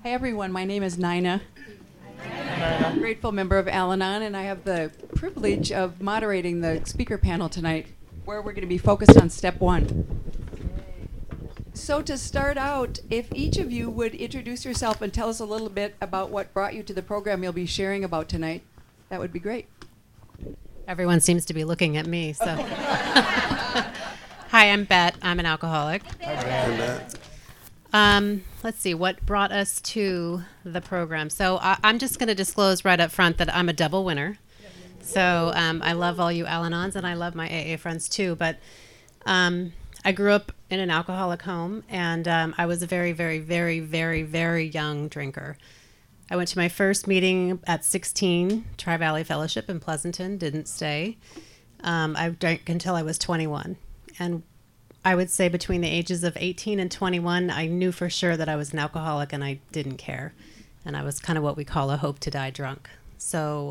Hi everyone, my name is Nina. I'm a grateful member of Al-Anon, and I have the privilege of moderating the speaker panel tonight, where we're going to be focused on step 1. So to start out, if each of you would introduce yourself and tell us a little bit about what brought you to the program you'll be sharing about tonight, that would be great. Everyone seems to be looking at me, so. Hi, I'm Bet. I'm an alcoholic. Hi, Bet. Let's see, what brought us to the program? So I'm just going to disclose right up front that I'm a double winner. So I love all you Al-Anons, and I love my AA friends too. But I grew up in an alcoholic home, and I was a very, very, very, very, very young drinker. I went to my first meeting at 16, Tri-Valley Fellowship in Pleasanton, didn't stay. I drank until I was 21. And I would say between the ages of 18 and 21, I knew for sure that I was an alcoholic and I didn't care. And I was kind of what we call a hope to die drunk. So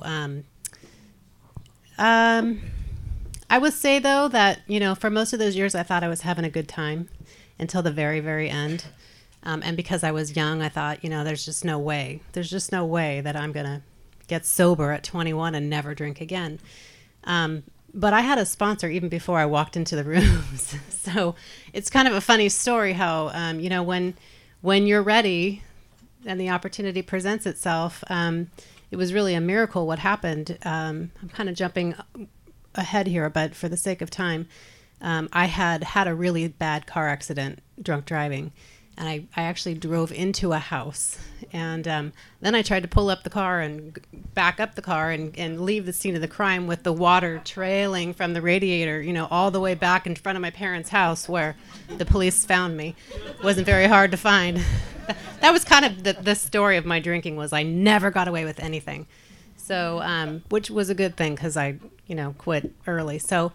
I would say, though, that, you know, for most of those years, I thought I was having a good time until the very, very end. And because I was young, I thought, you know, there's just no way. There's just no way that I'm going to get sober at 21 and never drink again. But I had a sponsor even before I walked into the rooms. So it's kind of a funny story how, you know, when you're ready and the opportunity presents itself, it was really a miracle what happened. I'm kind of jumping ahead here, but for the sake of time, I had a really bad car accident, drunk driving. And I actually drove into a house. And then I tried to pull up the car and back up the car and leave the scene of the crime with the water trailing from the radiator, you know, all the way back in front of my parents' house where the police found me. It wasn't very hard to find. That was kind of the story of my drinking, was I never got away with anything. So, which was a good thing because I, you know, quit early. So,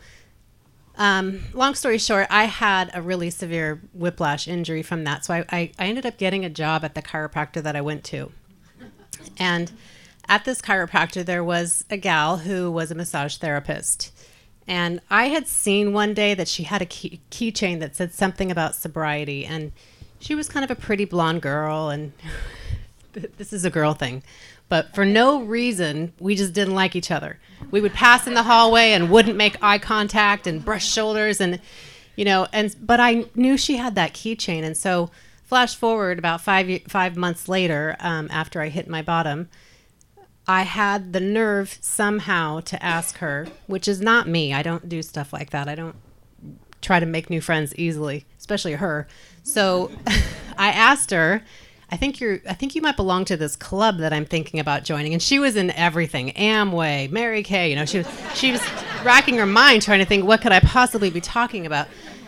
long story short, I had a really severe whiplash injury from that. So I ended up getting a job at the chiropractor that I went to. And at this chiropractor, there was a gal who was a massage therapist. And I had seen one day that she had a keychain that said something about sobriety. And she was kind of a pretty blonde girl. And this is a girl thing. But for no reason, we just didn't like each other. We would pass in the hallway and wouldn't make eye contact and brush shoulders, and you know. But I knew she had that keychain, and so flash forward about 5 months later, after I hit my bottom, I had the nerve somehow to ask her, which is not me. I don't do stuff like that. I don't try to make new friends easily, especially her. So I asked her, I think you might belong to this club that I'm thinking about joining. And she was in everything, Amway, Mary Kay, you know, she was racking her mind trying to think, what could I possibly be talking about?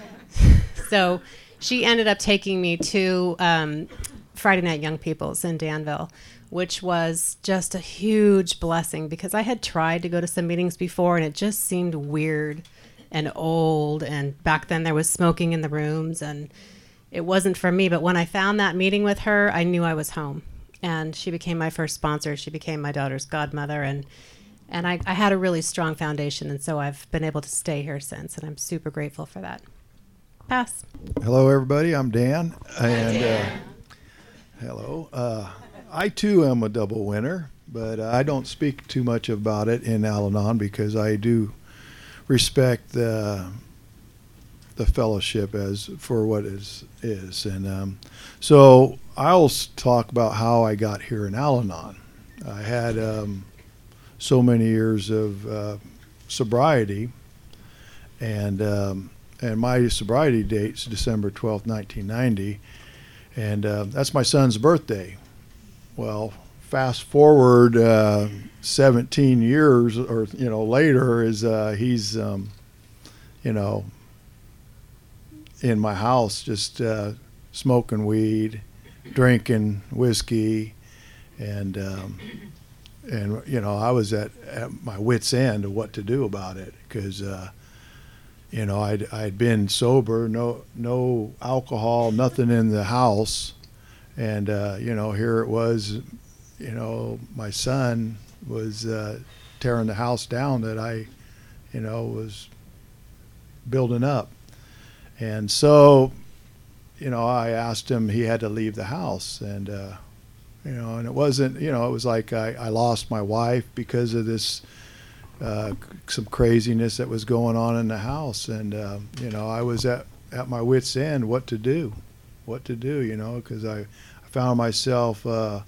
So she ended up taking me to Friday Night Young People's in Danville, which was just a huge blessing because I had tried to go to some meetings before and it just seemed weird and old. And back then there was smoking in the rooms and it wasn't for me, but when I found that meeting with her, I knew I was home. And she became my first sponsor. She became my daughter's godmother. And I had a really strong foundation, and so I've been able to stay here since, and I'm super grateful for that. Pass. Hello, everybody. I'm Dan. And hello. I, too, am a double winner, but I don't speak too much about it in Al-Anon because I do respect the fellowship as for what is. And so I'll talk about how I got here in Al-Anon. I had so many years of sobriety, and my sobriety date's December 12th, 1990, and that's my son's birthday. Well, fast forward 17 years or later is he's in my house just smoking weed, drinking whiskey, and I was at my wit's end of what to do about it because I'd been sober, no alcohol, nothing in the house, and here it was, my son was tearing the house down that I was building up. And so, I asked him, he had to leave the house. And And it wasn't, it was like I lost my wife because of this, some craziness that was going on in the house. And, I was at my wit's end what to do, because I found myself,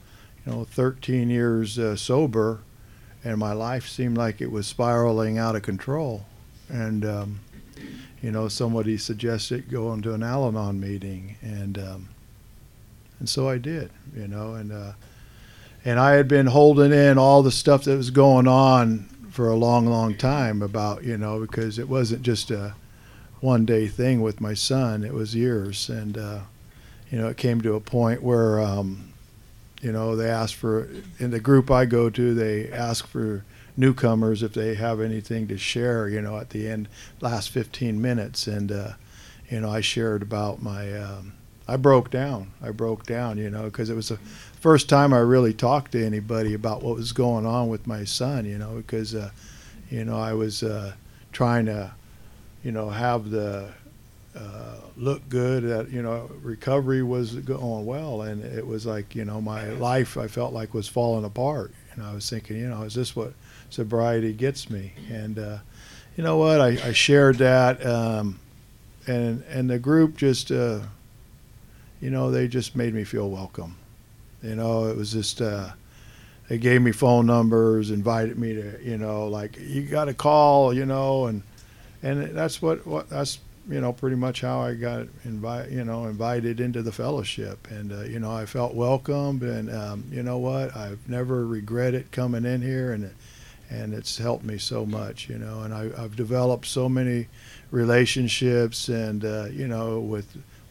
13 years sober, and my life seemed like it was spiraling out of control. And, somebody suggested going to an Al-Anon meeting, and so I did, and I had been holding in all the stuff that was going on for a long, long time about, because it wasn't just a one-day thing with my son. It was years, and, it came to a point where, they asked for, in the group I go to, they ask for newcomers if they have anything to share, at the end, last 15 minutes. And, I shared about my, I broke down, because it was the first time I really talked to anybody about what was going on with my son, because, I was trying to, have the, look good at, recovery was going well. And it was like, my life, I felt like, was falling apart. And I was thinking, is this what sobriety gets me? And you know what? I shared that, and the group just, they just made me feel welcome. It was just, they gave me phone numbers, invited me to, like, you got to call, and that's that's pretty much how I got invited into the fellowship. And I felt welcomed, and you know what? I've never regretted coming in here, and it's helped me so much, and I've developed so many relationships, and with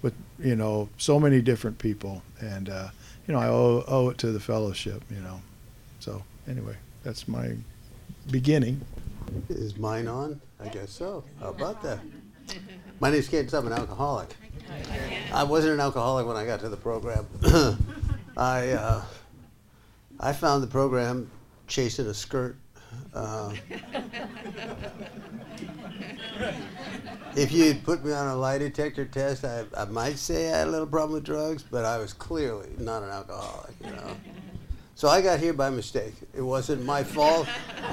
so many different people, and I owe it to the fellowship, So anyway, that's my beginning. Is mine on? I guess so. How about that? My name's Kent. I'm an alcoholic. I wasn't an alcoholic when I got to the program. I found the program chasing a skirt. If you'd put me on a lie detector test, I might say I had a little problem with drugs, but I was clearly not an alcoholic, So I got here by mistake. It wasn't my fault.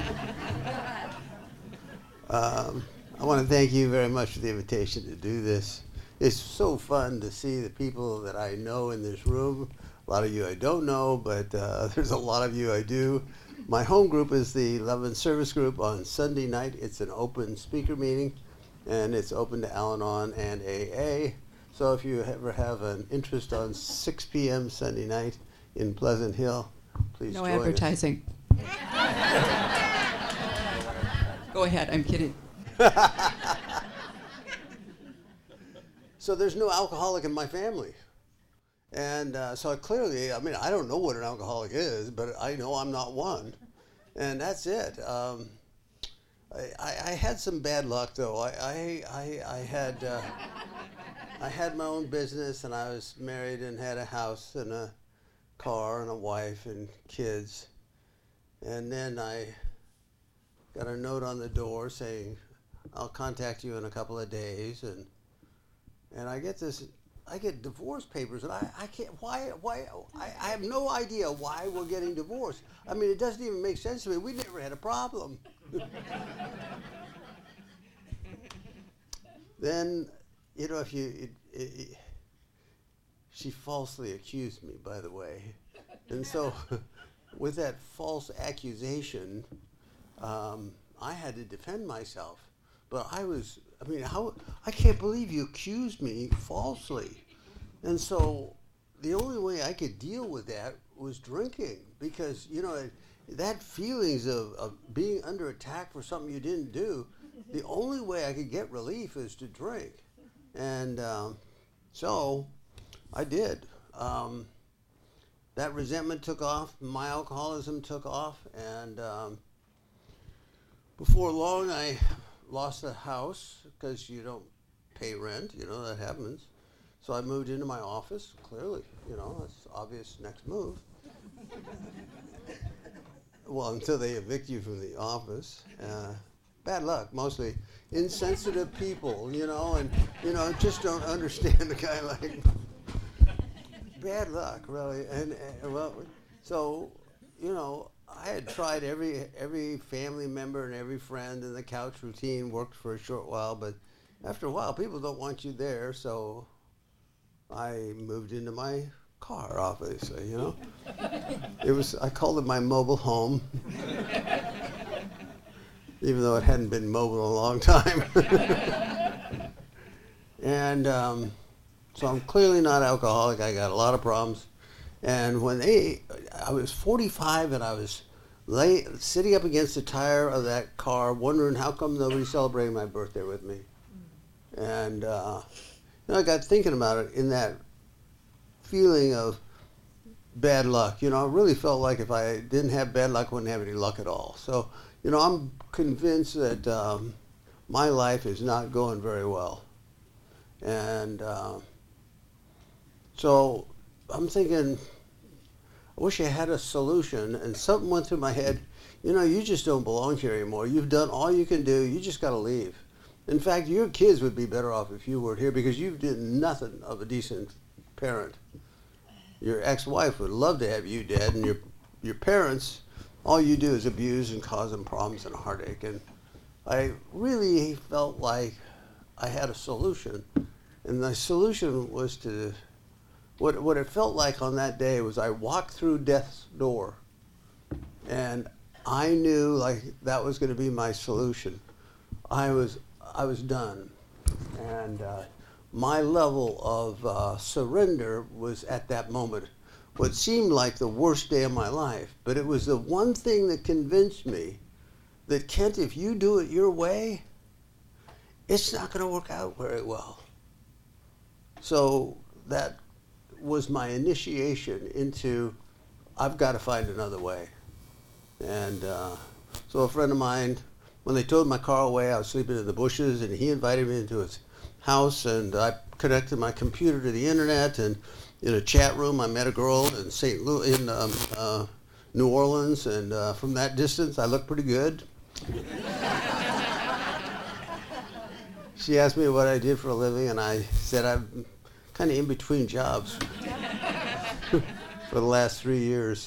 I want to thank you very much for the invitation to do this. It's so fun to see the people that I know in this room. A lot of you I don't know, but there's a lot of you I do. My home group is the Love and Service group on Sunday night. It's an open speaker meeting, and it's open to Al-Anon and AA. So if you ever have an interest on 6 p.m. Sunday night in Pleasant Hill, please join us. No advertising. Go ahead, I'm kidding. So there's no alcoholic in my family. And so clearly, I don't know what an alcoholic is, but I know I'm not one. And that's it. I had some bad luck, though. I had my own business, and I was married and had a house and a car and a wife and kids. And then I got a note on the door saying, I'll contact you in a couple of days. And I get divorce papers, and I can't, why, I have no idea why we're getting divorced. It doesn't even make sense to me. We never had a problem. Then, she falsely accused me, by the way. And so, with that false accusation, I had to defend myself. But I can't believe you accused me falsely. And so the only way I could deal with that was drinking, because, that feelings of being under attack for something you didn't do, the only way I could get relief is to drink. And so I did. That resentment took off, my alcoholism took off, and before long I lost the house because you don't pay rent, that happens. So I moved into my office, clearly, that's obvious next move. Well, until they evict you from the office. Bad luck, mostly. Insensitive people, and, just don't understand a guy like, bad luck, really. And well, So, you know, I had tried every family member and every friend, and the couch routine worked for a short while, but after a while, people don't want you there, so I moved into my car, obviously, you know. I called it my mobile home, even though it hadn't been mobile in a long time. And so I'm clearly not alcoholic. I got a lot of problems. And I was 45 and I was sitting up against the tire of that car, wondering how come nobody's celebrating my birthday with me. And I got thinking about it in that feeling of bad luck. You know, I really felt like if I didn't have bad luck, I wouldn't have any luck at all. So, you know, I'm convinced that my life is not going very well. And so I'm thinking, I wish I had a solution, and something went through my head. You know, you just don't belong here anymore. You've done all you can do. You just got to leave. In fact, your kids would be better off if you weren't here because you did nothing of a decent parent. Your ex-wife would love to have you dead, and your parents, all you do is abuse and cause them problems and heartache. And I really felt like I had a solution, and the solution was to. What it felt like on that day was I walked through death's door, and I knew like that was going to be my solution. I was done, and my level of surrender was at that moment what seemed like the worst day of my life. But it was the one thing that convinced me that, Kent, if you do it your way, it's not going to work out very well. So that was my initiation into, I've got to find another way. And so a friend of mine, when they towed my car away, I was sleeping in the bushes, and he invited me into his house, and I connected my computer to the internet, and in a chat room I met a girl in New Orleans, and from that distance I looked pretty good. She asked me what I did for a living, and I said I'm kind of in between jobs for the last 3 years.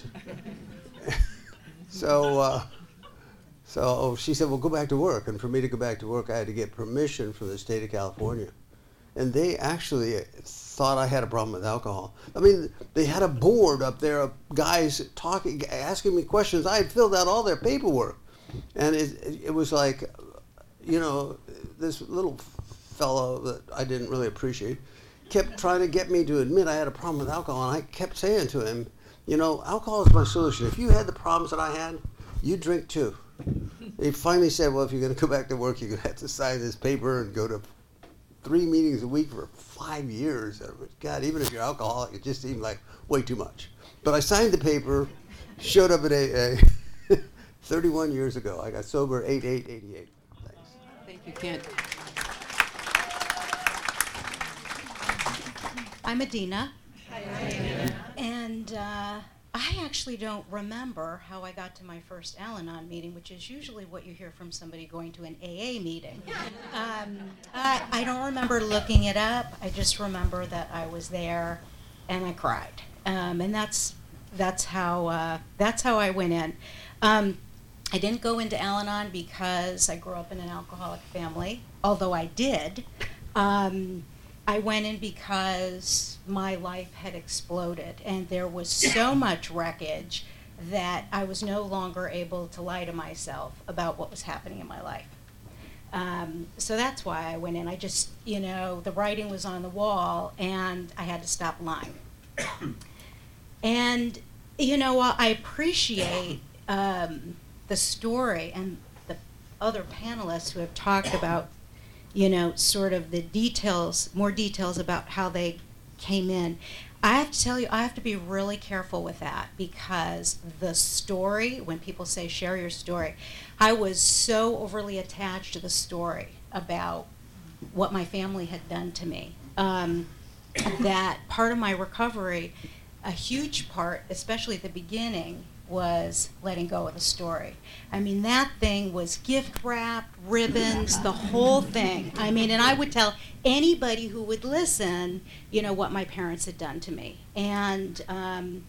So she said, well, go back to work. And for me to go back to work, I had to get permission from the state of California. And they actually thought I had a problem with alcohol. I mean, they had a board up there of guys talking, asking me questions. I had filled out all their paperwork. And it was like, you know, this little fellow that I didn't really appreciate kept trying to get me to admit I had a problem with alcohol, and I kept saying to him, you know, alcohol is my solution. If you had the problems that I had, you drink too. He finally said, well, if you're going to go back to work, you're going to have to sign this paper and go to 3 meetings a week for 5 years. God, even if you're alcoholic, it just seemed like way too much. But I signed the paper, showed up at AA 31 years ago. I got sober 8/8/88. Thanks. Thank you, Kent. I'm Adina. Hi. And I actually don't remember how I got to my first Al-Anon meeting, which is usually what you hear from somebody going to an AA meeting. I don't remember looking it up. I just remember that I was there and I cried. And that's how I went in. I didn't go into Al-Anon because I grew up in an alcoholic family, although I did. I went in because my life had exploded, and there was so much wreckage that I was no longer able to lie to myself about what was happening in my life. So that's why I went in. I just, you know, the writing was on the wall, and I had to stop lying. And, you know, I appreciate the story and the other panelists who have talked about, you know, sort of the details, more details about how they came in. I have to tell you, I have to be really careful with that, because the story, when people say share your story, I was so overly attached to the story about what my family had done to me, that part of my recovery, a huge part, especially at the beginning, was letting go of the story. I mean, that thing was gift wrapped, ribbons, the whole thing. I mean, and I would tell anybody who would listen, you know, what my parents had done to me. And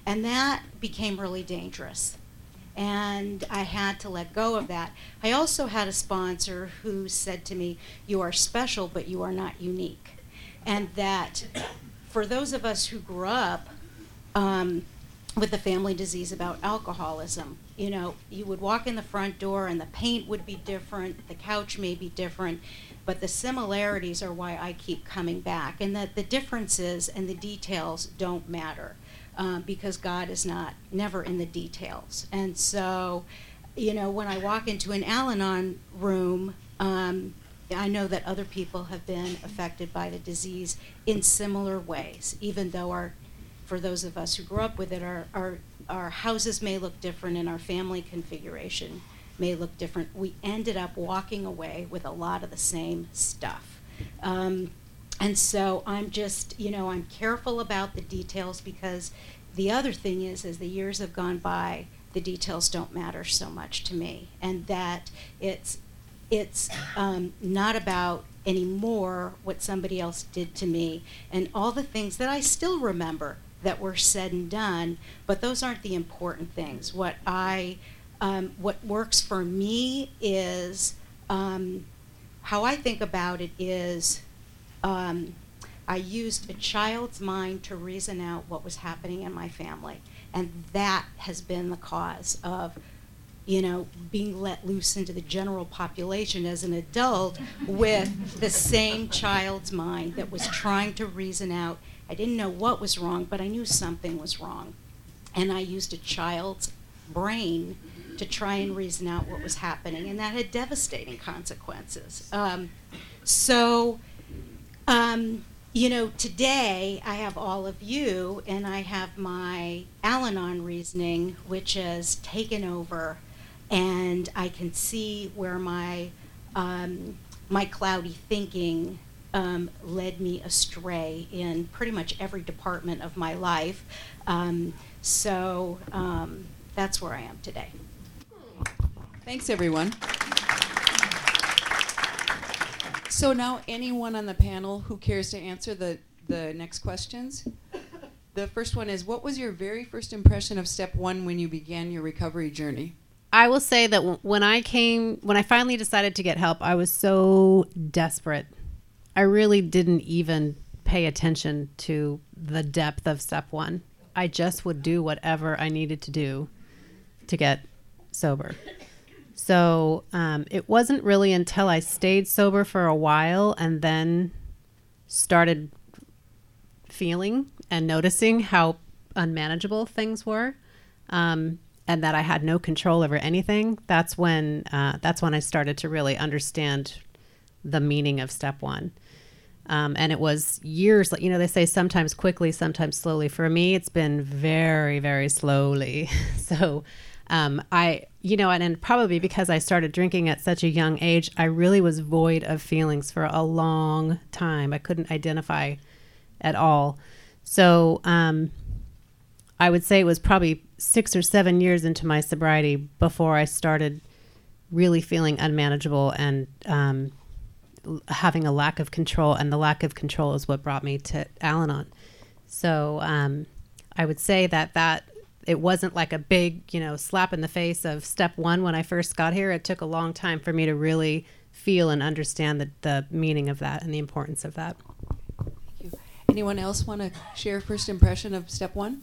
And that became really dangerous. And I had to let go of that. I also had a sponsor who said to me, "You are special, but you are not unique." And that for those of us who grew up with the family disease about alcoholism, you know, you would walk in the front door and the paint would be different, the couch may be different, but the similarities are why I keep coming back. And that the differences and the details don't matter. Because God is never in the details. And so, you know, when I walk into an Al-Anon room, I know that other people have been affected by the disease in similar ways, even though for those of us who grew up with it, our houses may look different and our family configuration may look different. We ended up walking away with a lot of the same stuff. And so I'm just, you know, I'm careful about the details, because the other thing is, as the years have gone by, the details don't matter so much to me. And that it's not about anymore what somebody else did to me and all the things that I still remember that were said and done, but those aren't the important things. What works for me is, how I think about it is, I used a child's mind to reason out what was happening in my family. And that has been the cause of, you know, being let loose into the general population as an adult with the same child's mind that was trying to reason out. I didn't know what was wrong, but I knew something was wrong. And I used a child's brain to try and reason out what was happening. And that had devastating consequences. You know, today I have all of you, and I have my Al-Anon reasoning, which has taken over, and I can see where my cloudy thinking led me astray in pretty much every department of my life. That's where I am today. Thanks, everyone. So now anyone on the panel who cares to answer the next questions? The first one is, what was your very first impression of step one when you began your recovery journey? I will say that when I finally decided to get help, I was so desperate. I really didn't even pay attention to the depth of step one. I just would do whatever I needed to do to get sober. So it wasn't really until I stayed sober for a while and then started feeling and noticing how unmanageable things were, and that I had no control over anything. That's when I started to really understand the meaning of step one. And it was years, you know, they say sometimes quickly, sometimes slowly. For me, it's been very, very slowly. So and probably because I started drinking at such a young age, I really was void of feelings for a long time. I couldn't identify at all. So I would say it was probably 6 or 7 years into my sobriety before I started really feeling unmanageable and having a lack of control. And the lack of control is what brought me to Al-Anon. So I would say that it wasn't like a big, slap in the face of step one when I first got here. It took a long time for me to really feel and understand the meaning of that and the importance of that. Thank you. Anyone else want to share first impression of step one?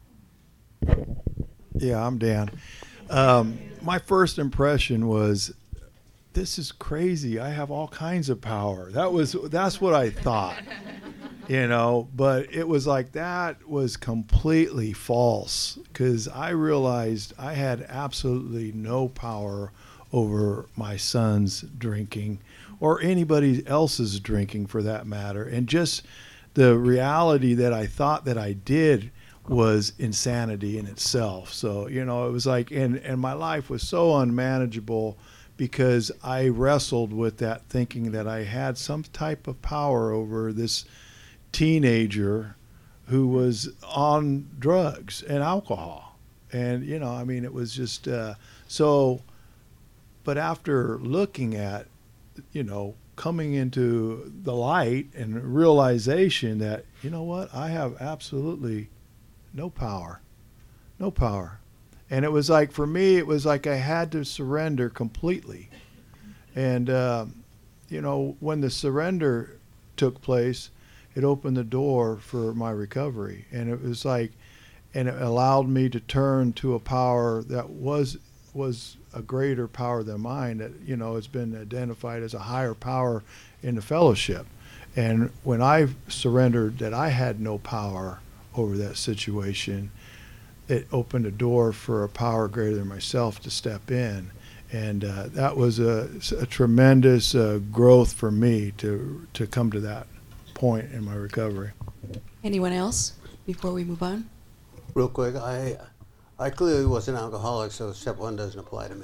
Yeah, I'm Dan. My first impression was, this is crazy. I have all kinds of power. That's what I thought. But it was like that was completely false, because I realized I had absolutely no power over my son's drinking or anybody else's drinking for that matter. And just the reality that I thought that I did was insanity in itself. So, it was like, and my life was so unmanageable because I wrestled with that, thinking that I had some type of power over this teenager who was on drugs and alcohol. And, it was just so. But after looking at, coming into the light and realization that, I have absolutely no power. no power. And it was like, for me, it was like I had to surrender completely. And, when the surrender took place, it opened the door for my recovery. And it was like, and it allowed me to turn to a power that was a greater power than mine, that, has been identified as a higher power in the fellowship. And when I surrendered that I had no power over that situation, it opened a door for a power greater than myself to step in. And that was a tremendous growth for me to come to that point in my recovery. Anyone else before we move on? Real quick, I clearly was an alcoholic, so step 1 doesn't apply to me.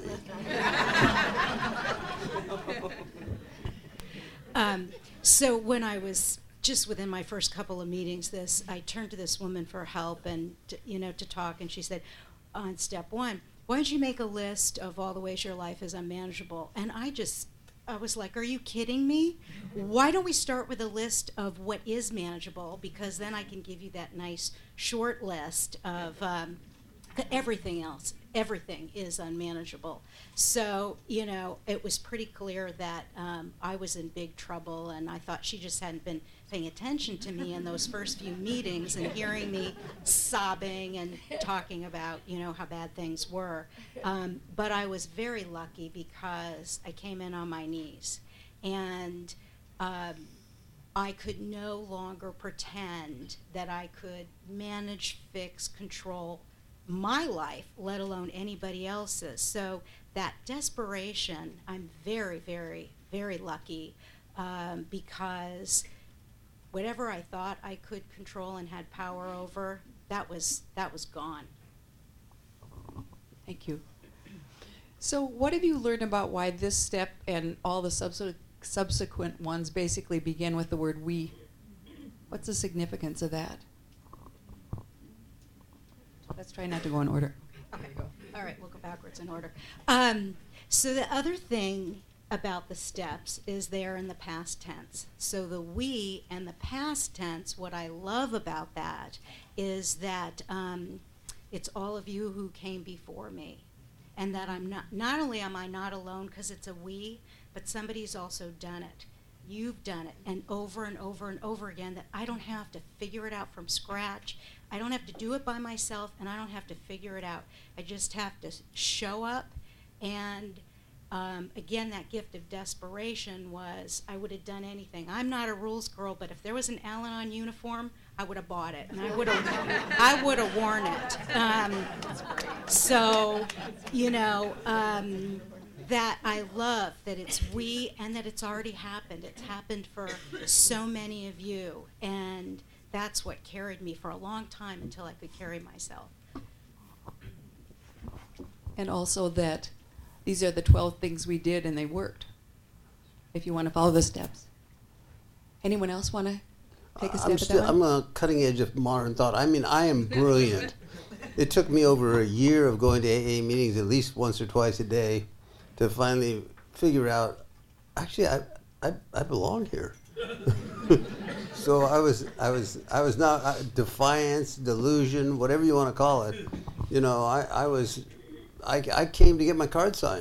So when I was just within my first couple of meetings, I turned to this woman for help and to talk, and she said, on step 1, why don't you make a list of all the ways your life is unmanageable? And I was like, are you kidding me? Why don't we start with a list of what is manageable? Because then I can give you that nice short list of everything else. Everything is unmanageable. So, it was pretty clear that I was in big trouble, and I thought she just hadn't been paying attention to me in those first few meetings and hearing me sobbing and talking about, how bad things were. But I was very lucky because I came in on my knees, and I could no longer pretend that I could manage, fix, control my life, let alone anybody else's. So that desperation, I'm very, very, very lucky because whatever I thought I could control and had power over, that was gone. Thank you. So what have you learned about why this step and all the subsequent ones basically begin with the word we? What's the significance of that? Let's try not to go in order. Okay. All right, we'll go backwards in order. So the other thing about the steps is they're in the past tense. So the we and the past tense, what I love about that is that it's all of you who came before me. And that I'm not only am I not alone because it's a we, but somebody's also done it. You've done it, and over and over again, that I don't have to figure it out from scratch. I don't have to do it by myself, and I don't have to figure it out. I just have to show up, and again, that gift of desperation was I would have done anything. I'm not a rules girl, but if there was an Al-Anon uniform, I would have bought it, and I would have worn it. So, that I love that it's we and that it's already happened. It's happened for so many of you, and that's what carried me for a long time until I could carry myself. And also that these are the 12 things we did and they worked, if you want to follow the steps. Anyone else want to take a step at that one? I'm on a cutting edge of modern thought. I mean, I am brilliant. It took me over a year of going to AA meetings at least once or twice a day to finally figure out, actually, I belong here. So I was not defiance, delusion, whatever you want to call it. I came to get my card signed.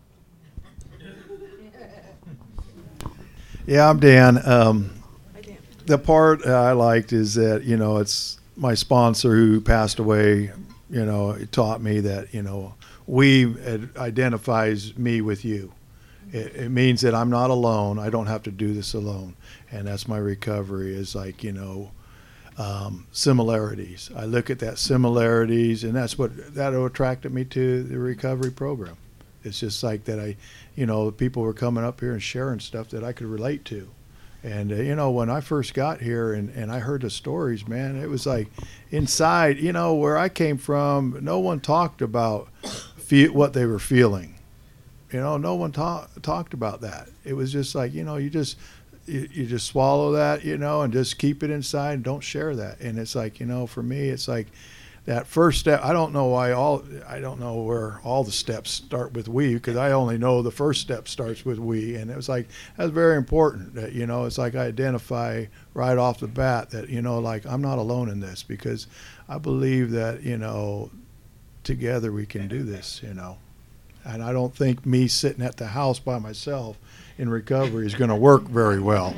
Yeah, I'm Dan. The part I liked is that, it's my sponsor who passed away, it taught me that, it identifies me with you. It means that I'm not alone. I don't have to do this alone. And that's my recovery is like, similarities. I look at that similarities, and that attracted me to the recovery program. It's just like that people were coming up here and sharing stuff that I could relate to. And, when I first got here and I heard the stories, man, it was like inside, where I came from, no one talked about what they were feeling. No one talked about that. It was just like, you just swallow that, and just keep it inside and don't share that. And it's like, for me, it's like that first step. I don't know where all the steps start with we, because I only know the first step starts with we. And it was like, that's very important that, it's like I identify right off the bat that, like I'm not alone in this, because I believe that, together we can do this, you know. And I don't think me sitting at the house by myself in recovery is going to work very well.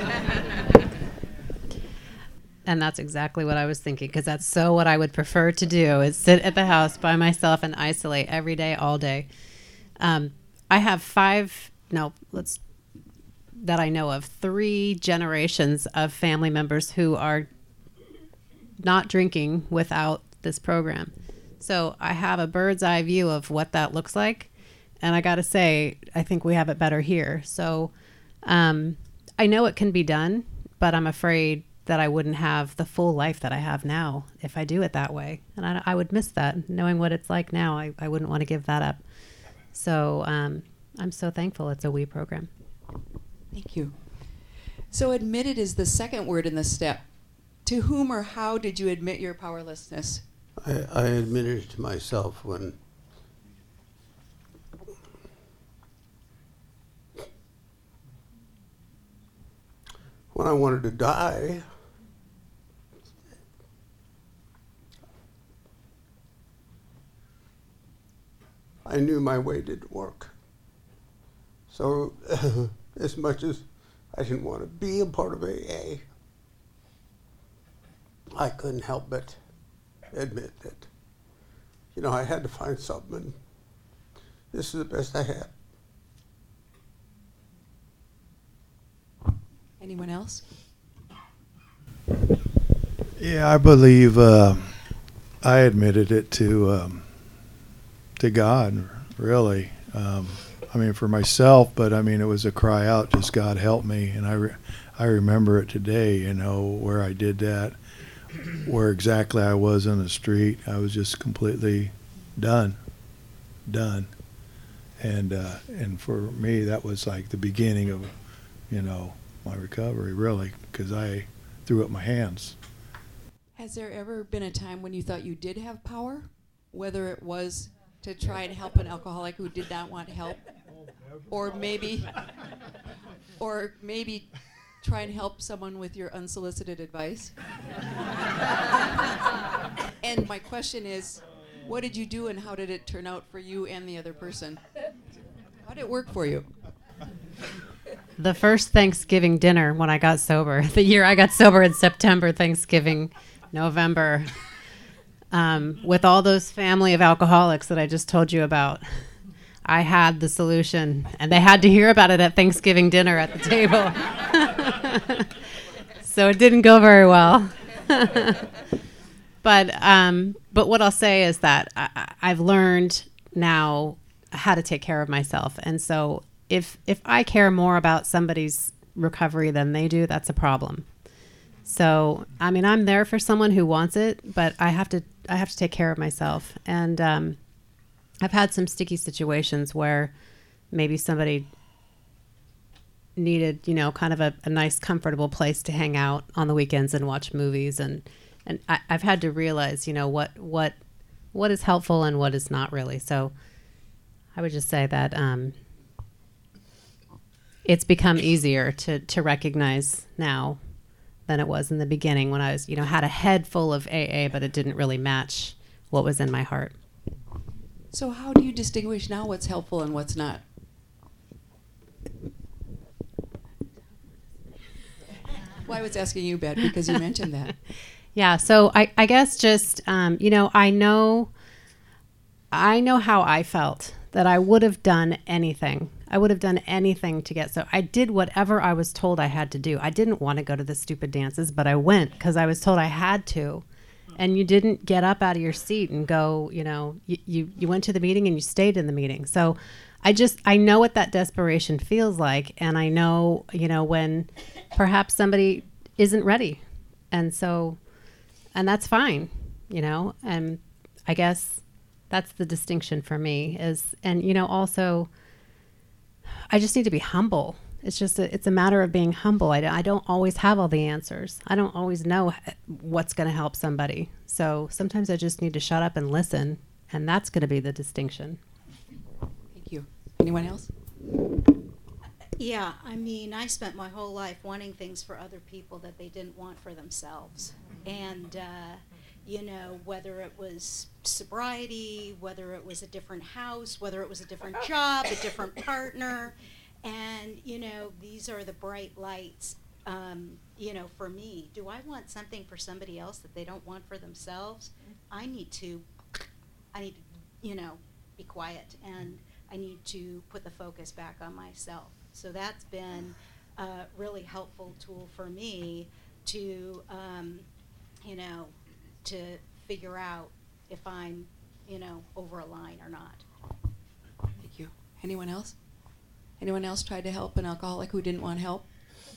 And that's exactly what I was thinking, because that's so what I would prefer to do, is sit at the house by myself and isolate every day, all day. I have that I know of, 3 generations of family members who are not drinking without this program. So I have a bird's eye view of what that looks like. And I got to say, I think we have it better here. So I know it can be done, but I'm afraid that I wouldn't have the full life that I have now if I do it that way. And I would miss that. Knowing what it's like now, I wouldn't want to give that up. So I'm so thankful it's a WE program. Thank you. So admitted is the second word in the step. To whom or how did you admit your powerlessness? I admitted it to myself when I wanted to die. I knew my way didn't work. So as much as I didn't want to be a part of AA, I couldn't help but admit that, you know, I had to find something, and this is the best I had. Anyone else? Yeah, I believe I admitted it to God, really. I mean, for myself, but I mean, it was a cry out, just God help me. And I remember it today, you know, where I did that, where exactly I was on the street. I was just completely done. And for me, that was like the beginning of, you know, my recovery, really, because I threw up my hands. Has there ever been a time when you thought you did have power? Whether it was to try and help an alcoholic who did not want help, or maybe try and help someone with your unsolicited advice. And my question is, what did you do and how did it turn out for you and the other person? How did it work for you? The first Thanksgiving dinner when I got sober, the year I got sober in September, Thanksgiving, November, with all those family of alcoholics that I just told you about, I had the solution, and they had to hear about it at Thanksgiving dinner at the table. So it didn't go very well. But what I'll say is that I've learned now how to take care of myself. And so if I care more about somebody's recovery than they do, that's a problem. So, I mean, I'm there for someone who wants it, but I have to take care of myself. And I've had some sticky situations where maybe somebody needed, you know, kind of a nice, comfortable place to hang out on the weekends and watch movies. And I've had to realize, you know, what is helpful and what is not really. So I would just say that it's become easier to recognize now than it was in the beginning when I was, you know, had a head full of AA, but it didn't really match what was in my heart. So how do you distinguish now what's helpful and what's not? Well, I was asking you, Bet, because you mentioned that. Yeah, so I guess just, you know, I know how I felt, that I would have done anything. I would have done anything to get, so I did whatever I was told I had to do. I didn't want to go to the stupid dances, but I went because I was told I had to. And you didn't get up out of your seat and go, you know, you went to the meeting and you stayed in the meeting. So I know what that desperation feels like. And I know, you know, when perhaps somebody isn't ready. And that's fine, you know, and I guess that's the distinction for me is, and, you know, also I just need to be humble. It's just, it's a matter of being humble. I don't always have all the answers. I don't always know what's going to help somebody. So sometimes I just need to shut up and listen, and that's going to be the distinction. Thank you. Anyone else? Yeah, I mean, I spent my whole life wanting things for other people that they didn't want for themselves. And, you know, whether it was sobriety, whether it was a different house, whether it was a different job, a different partner. And, you know, these are the bright lights, you know, for me. Do I want something for somebody else that they don't want for themselves? I need to, you know, be quiet, and I need to put the focus back on myself. So that's been a really helpful tool for me to, you know, to figure out if I'm, you know, over a line or not. Thank you. Anyone else? Anyone else tried to help an alcoholic who didn't want help?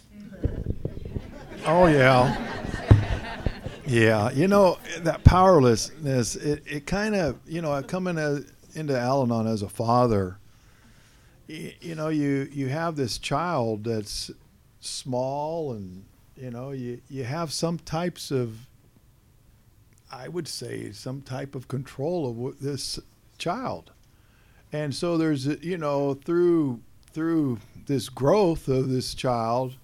Oh, yeah. Yeah, you know, that powerlessness, it kind of, you know, coming into Al-Anon as a father, you know, you have this child that's small, and, you know, you have some types of, I would say, some type of control of this child. And so there's, you know, through this growth of this child,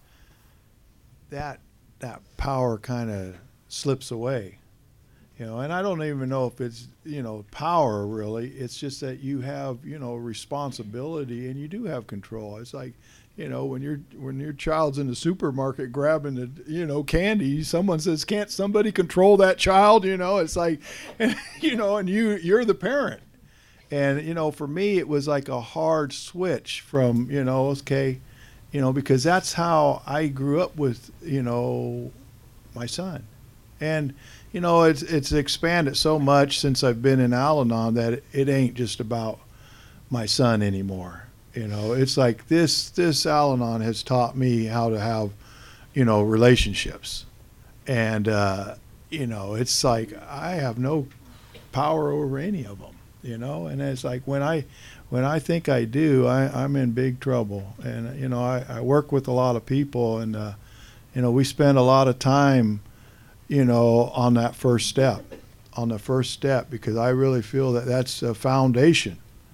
that power kind of slips away, you know. And I don't even know if it's, you know, power really. It's just that you have, you know, responsibility, and you do have control. It's like, you know, when your child's in the supermarket grabbing the, you know, candy, someone says, "Can't somebody control that child?" You know, it's like, you know, and you're the parent. And, you know, for me, it was like a hard switch from, you know, okay, you know, because that's how I grew up with, you know, my son. And, you know, it's expanded so much since I've been in Al-Anon that it ain't just about my son anymore. You know, it's like this Al-Anon has taught me how to have, you know, relationships. And, you know, it's like I have no power over any of them, you know. And it's like when I think I do, I'm in big trouble. And, you know, I work with a lot of people, and, you know, we spend a lot of time, you know, on that first step, because I really feel that that's a foundation.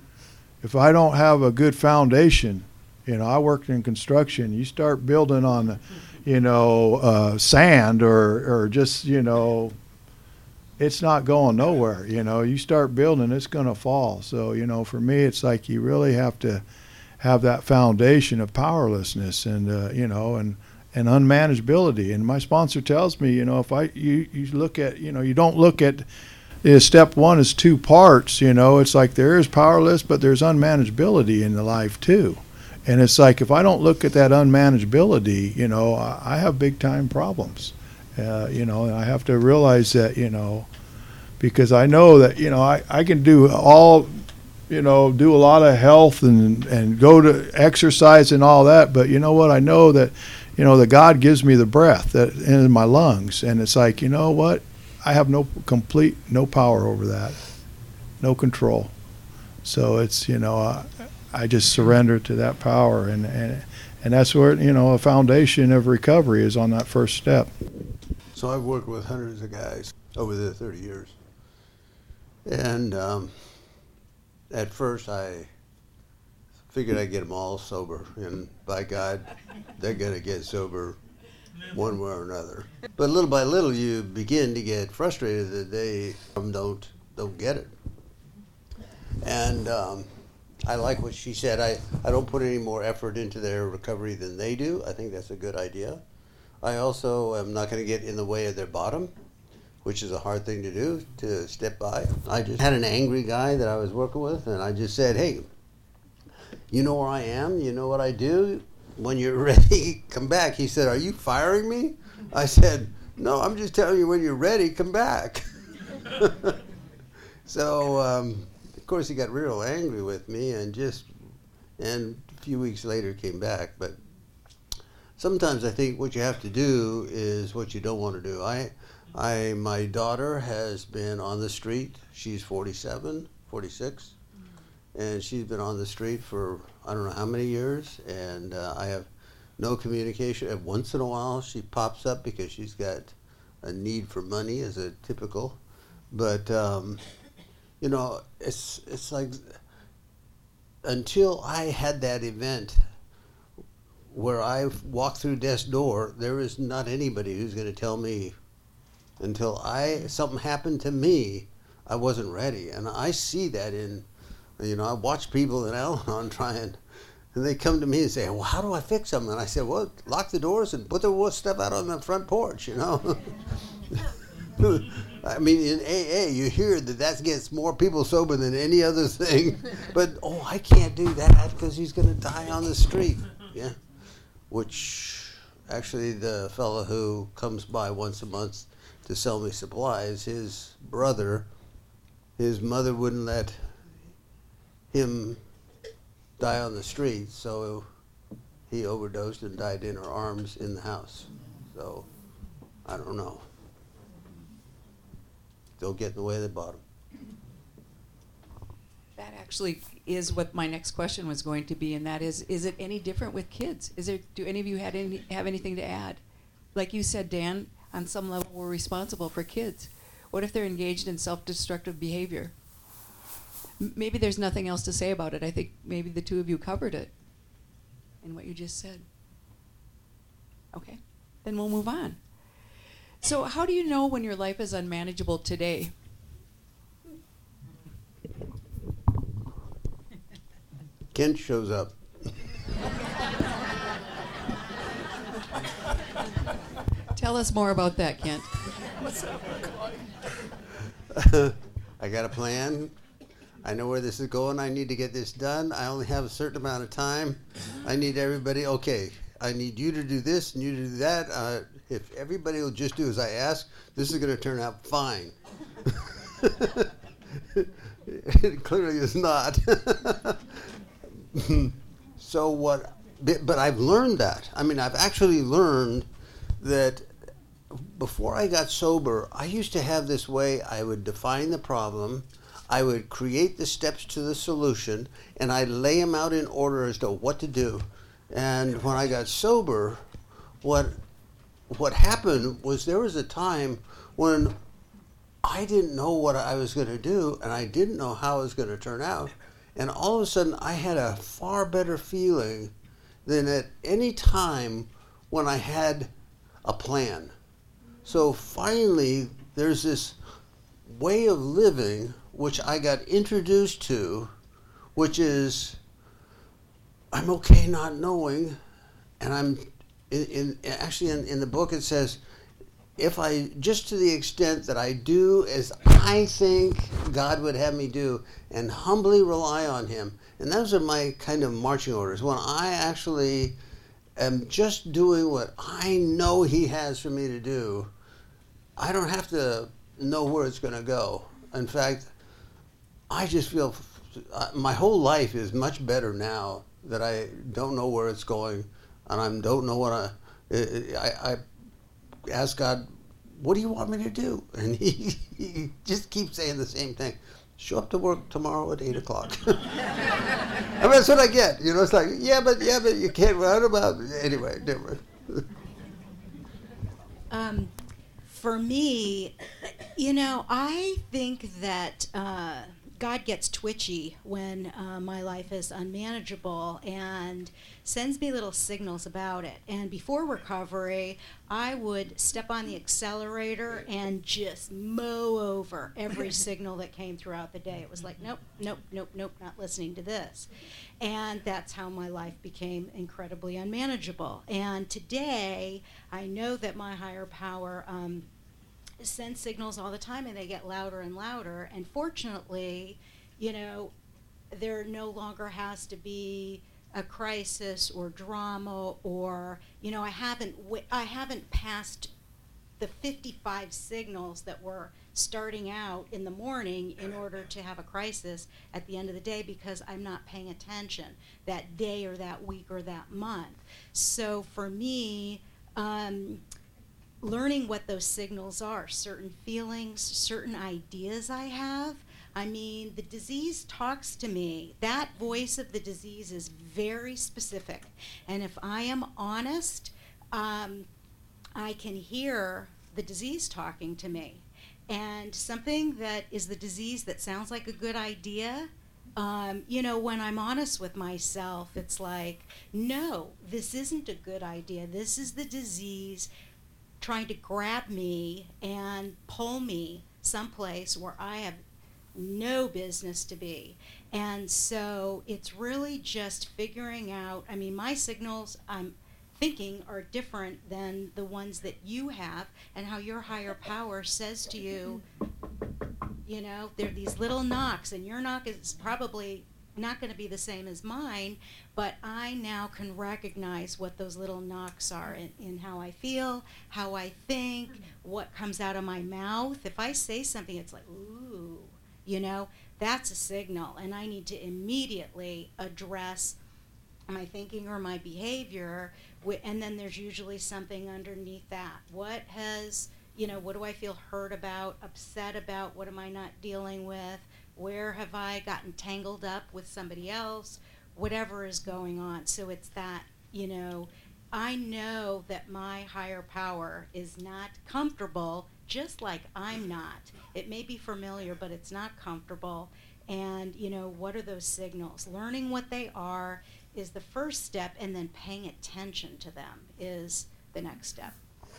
If I don't have a good foundation, you know, I worked in construction. You start building on, you know, sand or just, you know, it's not going nowhere. You know, you start building, it's going to fall. So, you know, for me, it's like you really have to have that foundation of powerlessness and, you know, and unmanageability. And my sponsor tells me, you know, if you look at, you know, you don't look at step one is two parts, you know. It's like there is powerless, but there's unmanageability in the life too. And it's like if I don't look at that unmanageability, you know, I have big time problems. You know, and I have to realize that, you know, because I know that, you know, I can do all, you know, do a lot of health and go to exercise and all that, but you know what, I know that, you know, that God gives me the breath that in my lungs, and it's like, you know what, I have no power over that, no control. So it's, you know, I just surrender to that power, and that's where, you know, a foundation of recovery is on that first step. So I've worked with hundreds of guys over the 30 years. And at first I figured I'd get them all sober, and by God, they're going to get sober one way or another. But little by little, you begin to get frustrated that they don't get it. And I like what she said. I don't put any more effort into their recovery than they do. I think that's a good idea. I also am not going to get in the way of their bottom, which is a hard thing to do, to step by. I just had an angry guy that I was working with, and I just said, "Hey, you know where I am? You know what I do? When you're ready, come back." He said, "Are you firing me?" I said, "No, I'm just telling you when you're ready, come back." So, of course, he got real angry with me, and a few weeks later came back. But sometimes I think what you have to do is what you don't want to do. My daughter has been on the street. She's 47, 46. And she's been on the street for I don't know how many years, and I have no communication. And once in a while she pops up because she's got a need for money, as a typical. But you know, it's like until I had that event where I walked through death's door, there is not anybody who's going to tell me until something happened to me. I wasn't ready, and I see that in, I watch people in Al-Anon trying, and they come to me and say, well, how do I fix them? And I said, well, lock the doors and put the wood stuff out on the front porch, I mean, in AA, you hear that gets more people sober than any other thing. But, I can't do that because he's going to die on the street. Yeah. Which, actually, the fellow who comes by once a month to sell me supplies, his brother, his mother wouldn't let him die on the street, so he overdosed and died in her arms in the house. So, I don't know. They'll get in the way of the bottom. That actually is what my next question was going to be, and that is it any different with kids? Do any of you have anything to add? Like you said, Dan, on some level we're responsible for kids. What if they're engaged in self-destructive behavior? Maybe there's nothing else to say about it. I think maybe the two of you covered it in what you just said. Okay, then we'll move on. So how do you know when your life is unmanageable today? Kent shows up. Tell us more about that, Kent. I got a plan. I know where this is going. I need to get this done. I only have a certain amount of time. I need everybody, okay, I need you to do this and you to do that. If everybody will just do as I ask, this is going to turn out fine. It clearly is not. But I've learned that. I mean, I've actually learned that before I got sober, I used to have this way. I would define the problem, I would create the steps to the solution, and I'd lay them out in order as to what to do. And when I got sober, what happened was there was a time when I didn't know what I was going to do, and I didn't know how it was going to turn out. And all of a sudden, I had a far better feeling than at any time when I had a plan. So finally, there's this way of living which I got introduced to, which is I'm okay not knowing, and I'm in the book it says, if I, just to the extent that I do as I think God would have me do and humbly rely on him. And those are my kind of marching orders. When I actually am just doing what I know he has for me to do, I don't have to know where it's going to go. In fact, I just feel my whole life is much better now that I don't know where it's going, and I don't know what I ask God, what do you want me to do? And he just keeps saying the same thing. Show up to work tomorrow at 8 o'clock. I mean, that's what I get. It's like, yeah, but you can't write about it. Anyway, different. For me, I think that God gets twitchy when my life is unmanageable and sends me little signals about it. And before recovery, I would step on the accelerator and just mow over every signal that came throughout the day. It was like, nope, not listening to this. And that's how my life became incredibly unmanageable. And today, I know that my higher power send signals all the time, and they get louder and louder. And fortunately, there no longer has to be a crisis or drama, or I haven't passed the 55 signals that were starting out in the morning in order to have a crisis at the end of the day, because I'm not paying attention that day or that week or that month. So for me, learning what those signals are, certain feelings, certain ideas I have. I mean, the disease talks to me. That voice of the disease is very specific. And if I am honest, I can hear the disease talking to me. And something that is the disease that sounds like a good idea, when I'm honest with myself, it's like, no, this isn't a good idea. This is the disease trying to grab me and pull me someplace where I have no business to be. And so it's really just figuring out, I mean, my signals I'm thinking are different than the ones that you have, and how your higher power says to you, you know, there are these little knocks, and your knock is probably not going to be the same as mine, but I now can recognize what those little knocks are in how I feel, how I think, what comes out of my mouth. If I say something, it's like, ooh, you know, that's a signal, and I need to immediately address my thinking or my behavior, and then there's usually something underneath that. What has, you know, what do I feel hurt about, upset about, what am I not dealing with? Where have I gotten tangled up with somebody else? Whatever is going on. So it's that, you know, I know that my higher power is not comfortable, just like I'm not. It may be familiar, but it's not comfortable. And, you know, what are those signals? Learning what they are is the first step, and then paying attention to them is the next step.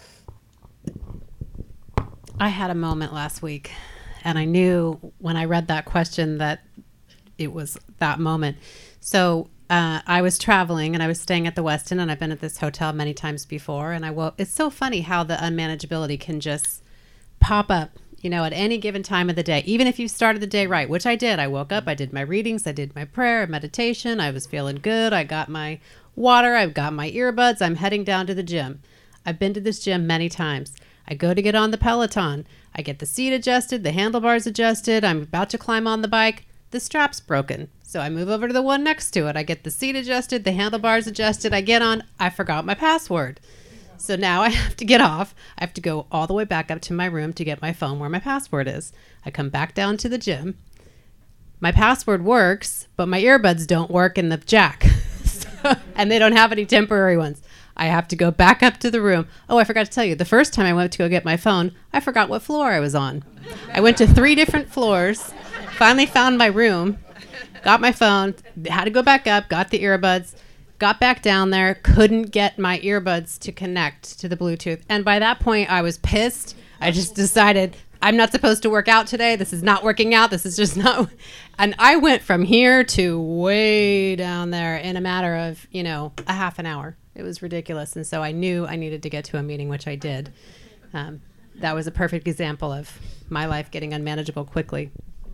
I had a moment last week, and I knew when I read that question that it was that moment. So I was traveling, and I was staying at the Westin, and I've been at this hotel many times before, and it's so funny how the unmanageability can just pop up, you know, at any given time of the day, even if you started the day right, which I did. I woke up, I did my readings, I did my prayer, meditation, I was feeling good, I got my water, I've got my earbuds, I'm heading down to the gym. I've been to this gym many times. I go to get on the Peloton. I get the seat adjusted, the handlebars adjusted. I'm about to climb on the bike. The strap's broken. So I move over to the one next to it. I get the seat adjusted, the handlebars adjusted. I get on. I forgot my password. So now I have to get off. I have to go all the way back up to my room to get my phone where my password is. I come back down to the gym. My password works, but my earbuds don't work in the jack. And they don't have any temporary ones. I have to go back up to the room. Oh, I forgot to tell you, the first time I went to go get my phone, I forgot what floor I was on. I went to 3 different floors, finally found my room, got my phone, had to go back up, got the earbuds, got back down there, couldn't get my earbuds to connect to the Bluetooth. And by that point, I was pissed. I just decided, I'm not supposed to work out today. This is not working out. This is just not. And I went from here to way down there in a matter of, you know, a half an hour. It was ridiculous. And so I knew I needed to get to a meeting, which I did. That was a perfect example of my life getting unmanageable quickly.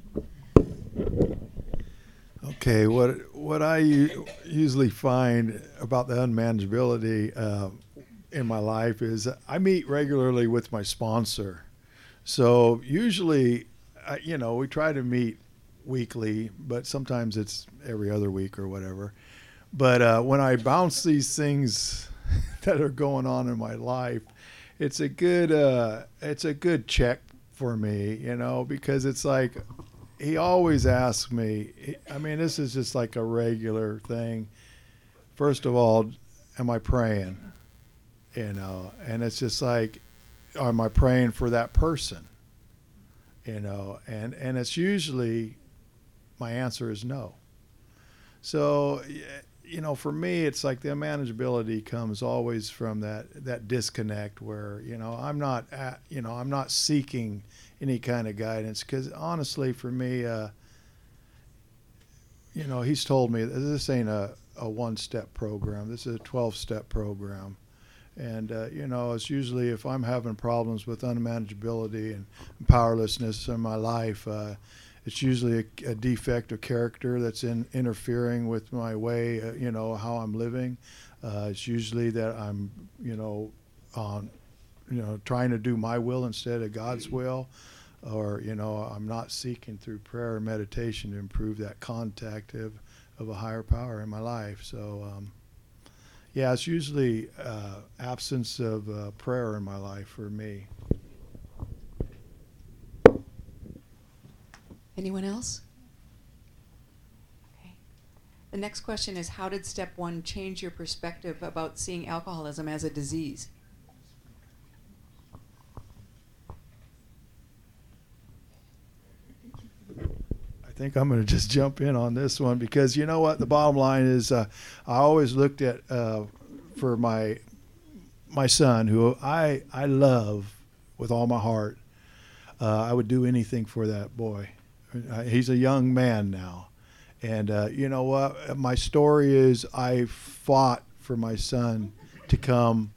Okay, what I usually find about the unmanageability in my life is I meet regularly with my sponsor. So usually, you know, we try to meet weekly, but sometimes it's every other week or whatever. But when I bounce these things that are going on in my life, it's a good check for me, you know, because it's like he always asks me. I mean, this is just like a regular thing. First of all, am I praying? You know, and it's just like, am I praying for that person? You know, and it's usually my answer is no. So, you know, for me, it's like the unmanageability comes always from that disconnect where, you know, I'm not seeking any kind of guidance, because honestly, for me, you know, he's told me this ain't a one-step program. This is a 12-step program. And, you know, it's usually if I'm having problems with unmanageability and powerlessness in my life, it's usually a defect of character that's interfering with my way, you know, how I'm living. It's usually that I'm, you know, trying to do my will instead of God's will. Or, you know, I'm not seeking through prayer or meditation to improve that contact of a higher power in my life. So, yeah, it's usually absence of prayer in my life for me. Anyone else? Okay. The next question is, how did step 1 change your perspective about seeing alcoholism as a disease? I think I'm going to just jump in on this one, because you know what? The bottom line is I always looked at, for my my son, who I love with all my heart, I would do anything for that boy. He's a young man now. And you know what? My story is I fought for my son to come,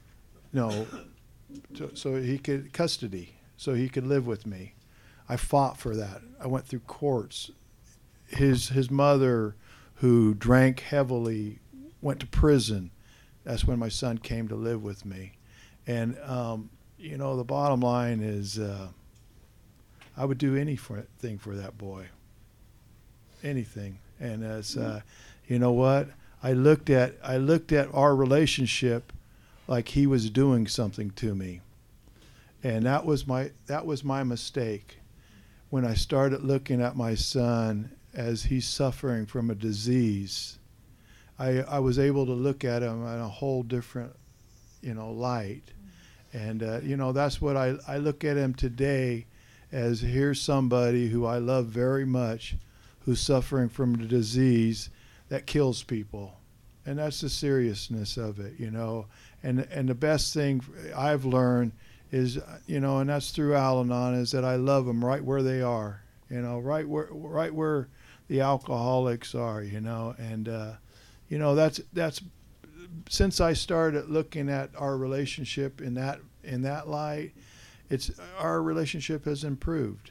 so he could custody, so he could live with me. I fought for that. I went through courts. His mother, who drank heavily, went to prison. That's when my son came to live with me. And, the bottom line is I would do anything for that boy. Anything. And as you know what? I looked at our relationship like he was doing something to me. And that was my mistake. When I started looking at my son as he's suffering from a disease, I was able to look at him in a whole different, light. And, that's what I look at him today as here's somebody who I love very much who's suffering from a disease that kills people. And that's the seriousness of it, And the best thing I've learned is, and that's through Al-Anon, is that I love them right where they are, right where the alcoholics are, and that's since I started looking at our relationship in that light, our relationship has improved,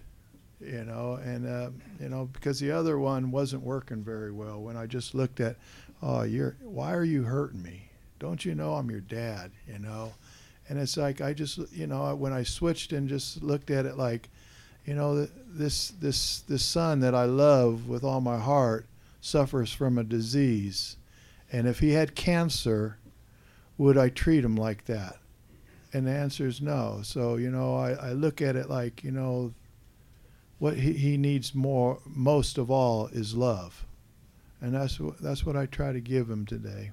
because the other one wasn't working very well. When I just looked at, why are you hurting me? Don't you know I'm your dad, And it's like I just, when I switched and just looked at it like, this son that I love with all my heart suffers from a disease. And if he had cancer, would I treat him like that? And the answer is no. So, I look at it like, what he needs most of all is love. And that's what I try to give him today.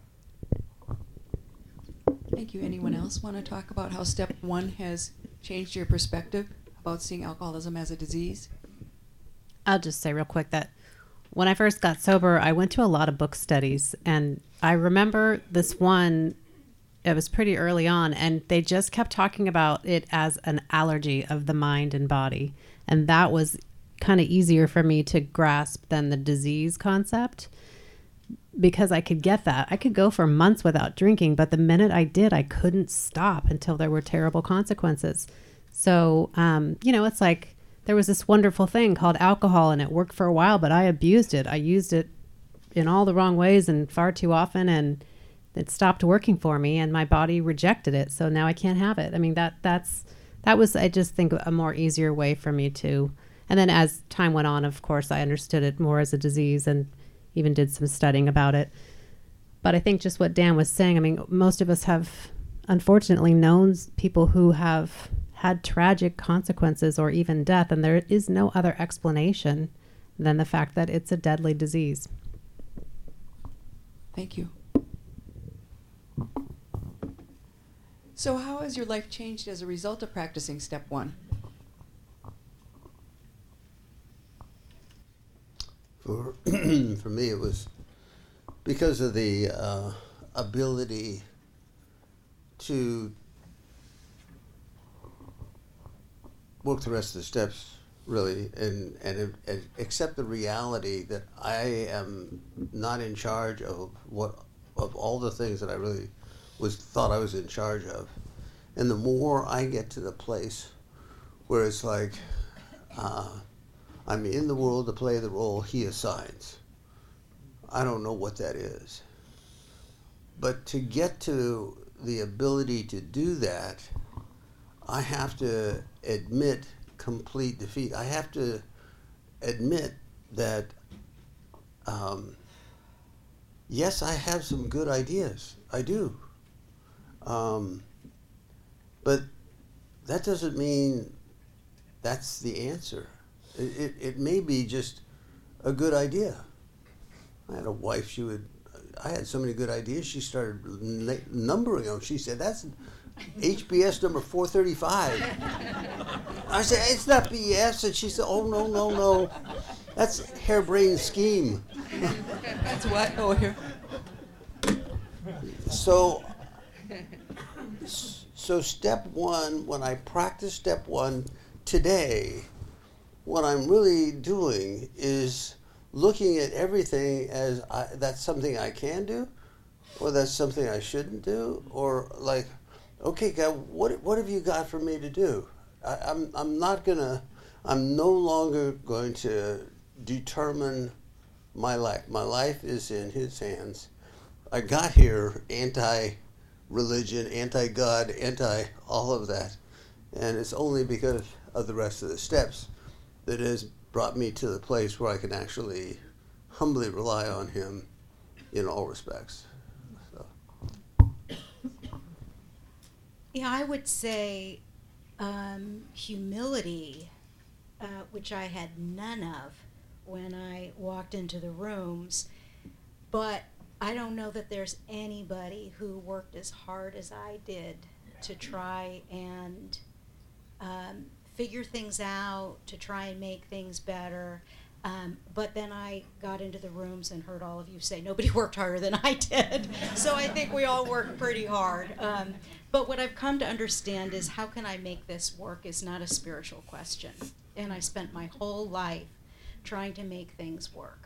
Thank you. Anyone else want to talk about how step 1 has changed your perspective about seeing alcoholism as a disease? I'll just say real quick that when I first got sober, I went to a lot of book studies, and I remember this one, it was pretty early on, and they just kept talking about it as an allergy of the mind and body. And that was kind of easier for me to grasp than the disease concept, because I could get that. I could go for months without drinking, but the minute I did, I couldn't stop until there were terrible consequences. So, it's like there was this wonderful thing called alcohol, and it worked for a while, but I abused it. I used it in all the wrong ways and far too often, and it stopped working for me, and my body rejected it. So now I can't have it. I mean, that was, I just think, a more easier way for me to. And then as time went on, of course, I understood it more as a disease and even did some studying about it. But I think just what Dan was saying, I mean, most of us have unfortunately known people who have had tragic consequences or even death, and there is no other explanation than the fact that it's a deadly disease. Thank you. So how has your life changed as a result of practicing step 1? For me, it was because of the ability to work the rest of the steps, really, and accept the reality that I am not in charge of all the things that I really thought I was in charge of. And the more I get to the place where it's like, I'm in the world to play the role he assigns. I don't know what that is. But to get to the ability to do that, I have to admit complete defeat. I have to admit that, yes, I have some good ideas. I do. But that doesn't mean that's the answer. It may be just a good idea. I had a wife, I had so many good ideas, she started numbering them. She said, that's HBS number 435. I said, it's not BS. And she said, oh, no. That's harebrained scheme. That's what? Oh, here. So So step one, when I practice step one today, what I'm really doing is looking at everything as that's something I can do, or that's something I shouldn't do, or like, okay, God, what have you got for me to do? I'm no longer going to determine my life. My life is in His hands. I got here anti-religion, anti-God, anti-all of that, and it's only because of the rest of the steps that has brought me to the place where I can actually humbly rely on Him in all respects. So. Yeah, I would say humility, which I had none of when I walked into the rooms, but I don't know that there's anybody who worked as hard as I did to try and figure things out, to try and make things better. But then I got into the rooms and heard all of you say nobody worked harder than I did. So I think we all worked pretty hard. But what I've come to understand is how can I make this work is not a spiritual question. And I spent my whole life trying to make things work.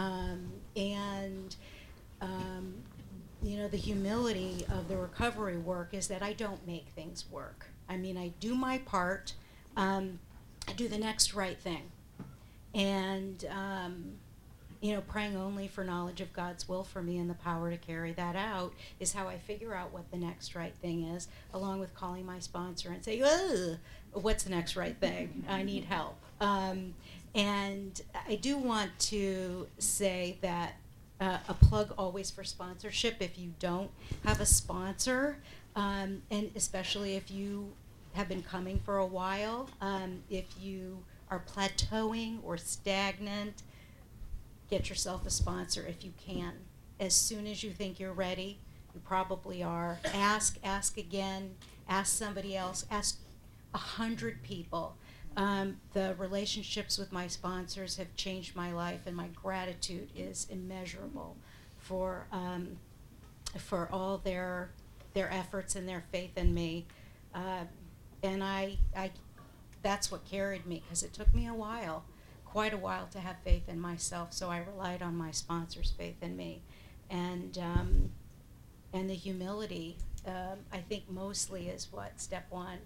The humility of the recovery work is that I don't make things work. I mean, I do my part. I do the next right thing. And, praying only for knowledge of God's will for me and the power to carry that out is how I figure out what the next right thing is, along with calling my sponsor and say, what's the next right thing? I need help. And I do want to say that a plug always for sponsorship. If you don't have a sponsor, and especially if you have been coming for a while, if you are plateauing or stagnant, get yourself a sponsor if you can. As soon as you think you're ready, you probably are. Ask again, ask somebody else, ask 100 people. The relationships with my sponsors have changed my life, and my gratitude is immeasurable for all their efforts and their faith in me. And I that's what carried me, because it took me quite a while to have faith in myself. So I relied on my sponsor's faith in me, and the humility. I think mostly is what step one.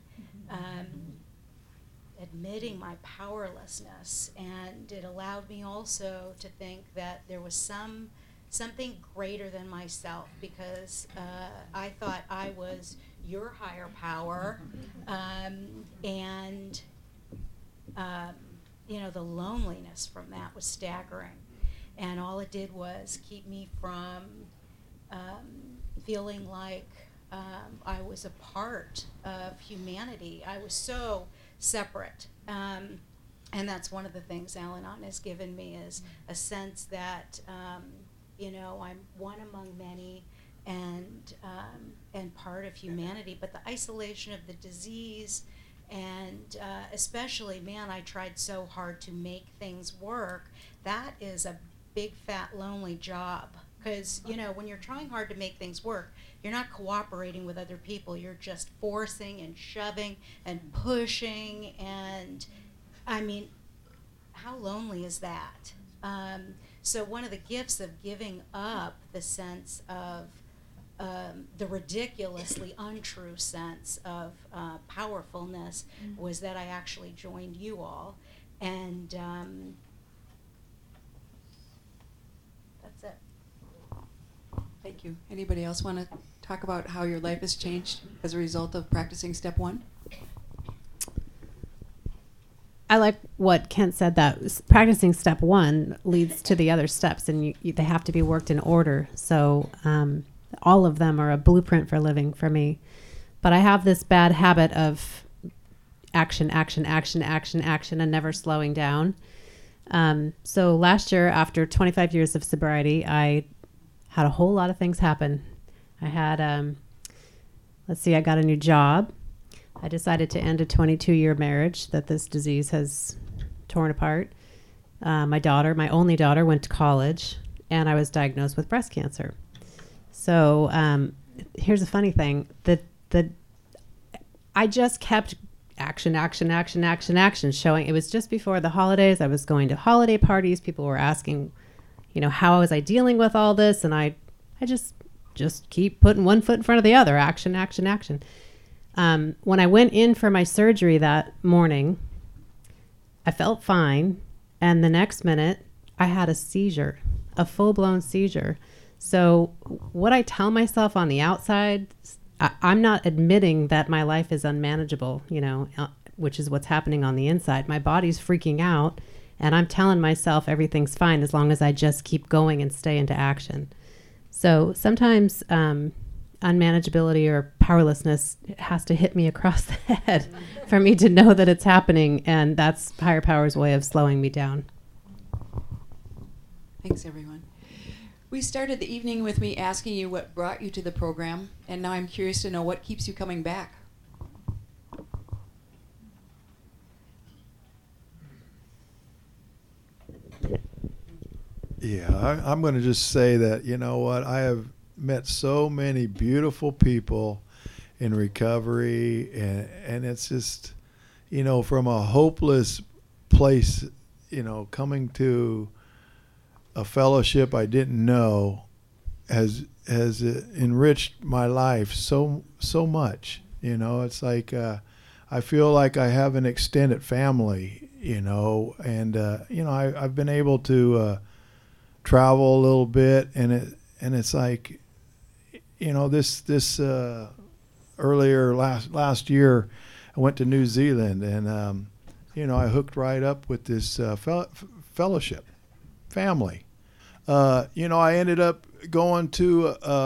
Admitting my powerlessness, and it allowed me also to think that there was something greater than myself, because I thought I was your higher power, and the loneliness from that was staggering, and all it did was keep me from feeling like I was a part of humanity. I was so separate, and that's one of the things Al-Anon has given me, is a sense that I'm one among many, and part of humanity. But the isolation of the disease, and especially, I tried so hard to make things work. That is a big, fat, lonely job. Because, when you're trying hard to make things work, you're not cooperating with other people. You're just forcing and shoving and pushing. And, how lonely is that? So one of the gifts of giving up the sense of the ridiculously untrue sense of powerfulness was that I actually joined you all. And that's it. Thank you. Anybody else want to talk about how your life has changed as a result of practicing step one? I like what Kent said, that practicing step one leads to the other steps, and they have to be worked in order. So all of them are a blueprint for living for me. But I have this bad habit of action, and never slowing down. So last year, after 25 years of sobriety, I had a whole lot of things happen. I had, I got a new job. I decided to end a 22-year marriage that this disease has torn apart. My only daughter, went to college, and I was diagnosed with breast cancer. So here's a funny thing. The I just kept action, action, action, action, action showing. It was just before the holidays. I was going to holiday parties. People were asking, how was I dealing with all this? And I just keep putting one foot in front of the other. Action, action, action. When I went in for my surgery that morning, I felt fine. And the next minute, I had a seizure, a full-blown seizure. So what I tell myself on the outside, I'm not admitting that my life is unmanageable, which is what's happening on the inside. My body's freaking out, and I'm telling myself everything's fine as long as I just keep going and stay into action. So sometimes unmanageability or powerlessness has to hit me across the head for me to know that it's happening, and that's higher power's way of slowing me down. Thanks, everyone. We started the evening with me asking you what brought you to the program, and now I'm curious to know what keeps you coming back. Yeah, I'm going to just say that, you know what, I have met so many beautiful people in recovery, and it's just, from a hopeless place, coming to a fellowship I didn't know has enriched my life so much. It's like I feel like I have an extended family, and I've been able to travel a little bit, and it's like, this earlier last year I went to New Zealand, and I hooked right up with this fellowship family. I ended up going to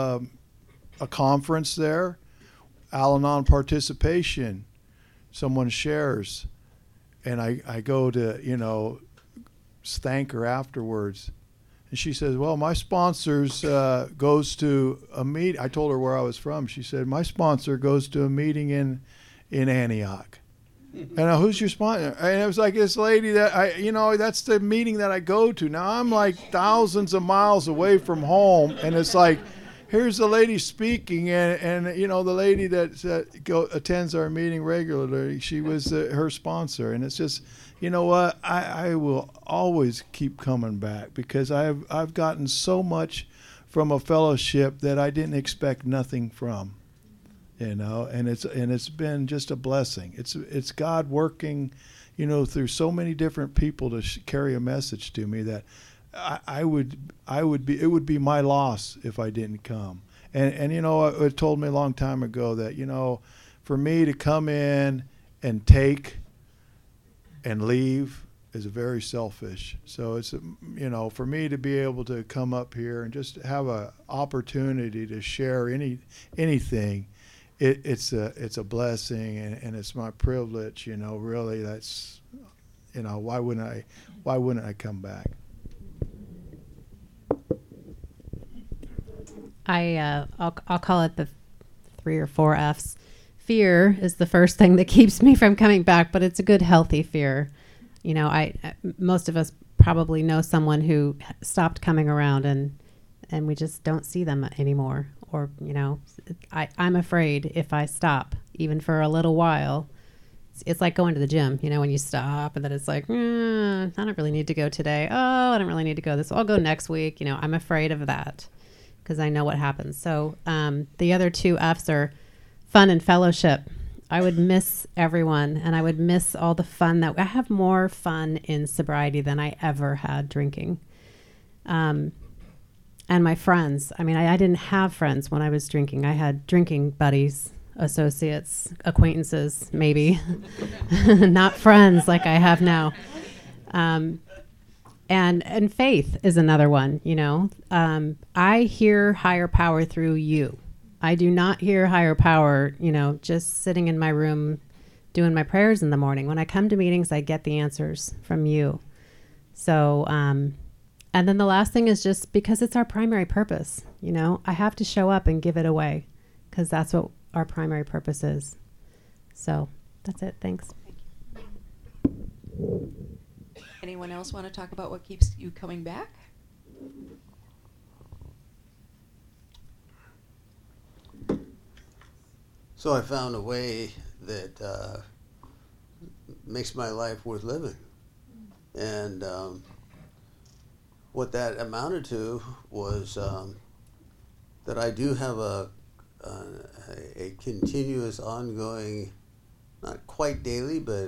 a conference there, Al-Anon participation. Someone shares, and I go to, thank her afterwards. And she says, well, my sponsors goes to a meet. I told her where I was from. She said, my sponsor goes to a meeting in Antioch. And who's your sponsor? And it was like this lady that that's the meeting that I go to. Now I'm like thousands of miles away from home, and it's like, here's the lady speaking, and the lady that attends our meeting regularly, she was her sponsor, and it's just, what, I will always keep coming back because I've gotten so much from a fellowship that I didn't expect nothing from. And it's been just a blessing. It's God working, through so many different people to carry a message to me that it would be my loss if I didn't come. And it told me a long time ago that for me to come in and take and leave is very selfish. So it's for me to be able to come up here and just have an opportunity to share anything. It's a blessing, and it's my privilege. Really, that's why wouldn't I come back? I'll call it the 3 or 4 F's. Fear is the first thing that keeps me from coming back, but it's a good, healthy fear. Most of us probably know someone who stopped coming around, and we just don't see them anymore. Or, I'm afraid if I stop, even for a little while, it's like going to the gym, when you stop and then it's like, I don't really need to go today. Oh, I don't really need to go this. I'll go next week. I'm afraid of that because I know what happens. So the other 2 F's are fun and fellowship. I would miss everyone, and I would miss all the fun that I have more fun in sobriety than I ever had drinking. And my friends. I mean, I didn't have friends when I was drinking. I had drinking buddies, associates, acquaintances, maybe. Not friends like I have now. And faith is another one, I hear higher power through you. I do not hear higher power, just sitting in my room doing my prayers in the morning. When I come to meetings, I get the answers from you. So, and then the last thing is just because it's our primary purpose, I have to show up and give it away because that's what our primary purpose is. So that's it. Thanks. Anyone else want to talk about what keeps you coming back? So I found a way that makes my life worth living. And what that amounted to was that I do have a continuous, ongoing, not quite daily, but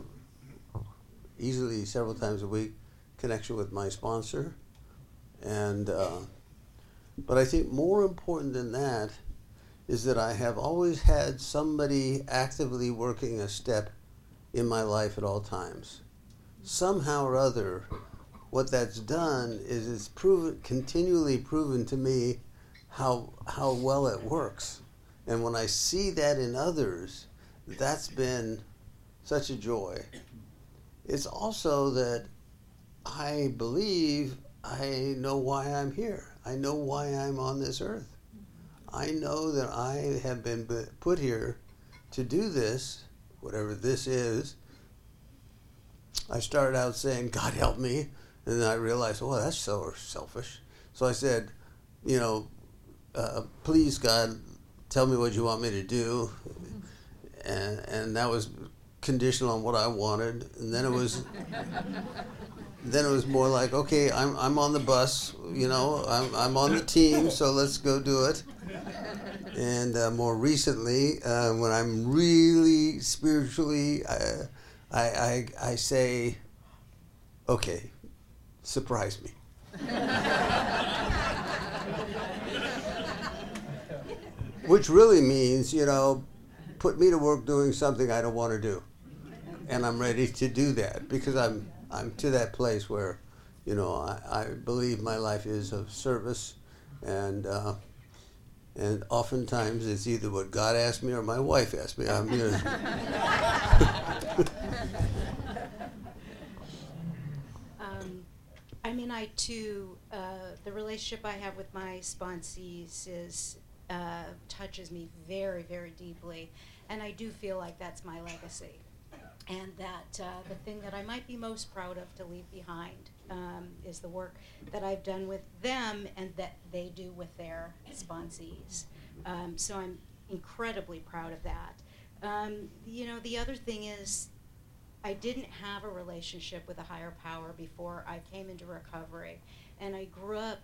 easily several times a week, connection with my sponsor. And but I think more important than that is that I have always had somebody actively working a step in my life at all times. Somehow or other, what that's done is it's continually proven to me how well it works. And when I see that in others, that's been such a joy. It's also that I believe I know why I'm here. I know why I'm on this earth. I know that I have been put here to do this, whatever this is. I started out saying, God help me, and then I realized, oh, that's so selfish. So I said, please, God, tell me what you want me to do. And that was conditional on what I wanted. And then it was more like, okay, I'm on the bus, I'm on the team, so let's go do it. And more recently, when I'm really spiritually, I say, okay, surprise me. Which really means, put me to work doing something I don't want to do. And I'm ready to do that because I'm to that place where, I believe my life is of service, and oftentimes it's either what God asked me or my wife asked me. I too, the relationship I have with my sponsees touches me very, very deeply, and I do feel like that's my legacy. And that the thing that I might be most proud of to leave behind is the work that I've done with them and that they do with their sponsees. So I'm incredibly proud of that. The other thing is I didn't have a relationship with a higher power before I came into recovery. And I grew up,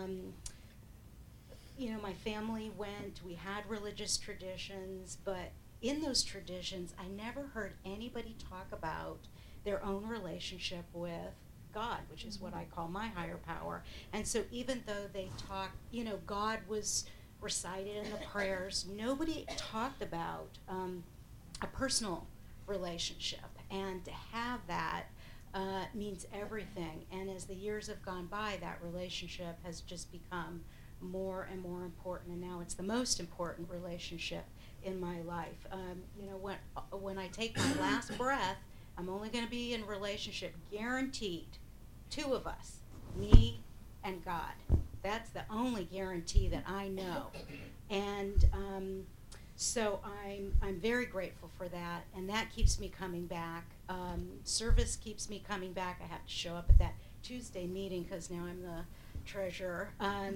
my family we had religious traditions, but in those traditions, I never heard anybody talk about their own relationship with God, which is what I call my higher power. And so even though they talked, God was recited in the prayers, nobody talked about a personal relationship. And to have that means everything. And as the years have gone by, that relationship has just become more and more important. And now it's the most important relationship in my life. When I take my last breath, I'm only going to be in a relationship, guaranteed, two of us, me and God. That's the only guarantee that I know. And so I'm very grateful for that, and that keeps me coming back. Service keeps me coming back. I have to show up at that Tuesday meeting because now I'm the treasurer.